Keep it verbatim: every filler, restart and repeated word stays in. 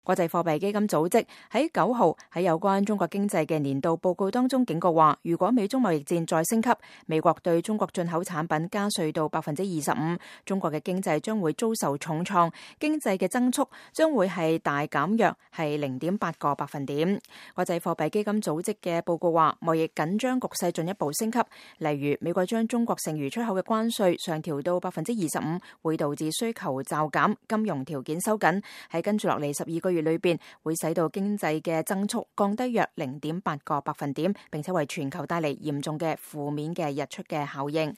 國際貨幣基金組織喺九號喺有關中國經濟嘅年度報告當中警告話，如果美中貿易戰再升級，美國對中國進口產品加稅到百分之二十五，中國嘅經濟將會遭受重創，經濟嘅增速將會係大減弱，係零點八個百分點。國際貨幣基金組織嘅報告話，貿易緊張局勢進一步升級，例如美國將中國剩餘出口嘅關稅上調到百分之二十五，會導致需求驟減，金融條件收緊，喺跟住落嚟十二個月裏邊會使到經濟嘅增速降低約零點八個百分點，並且為全球帶嚟嚴重嘅負面嘅溢出嘅效應。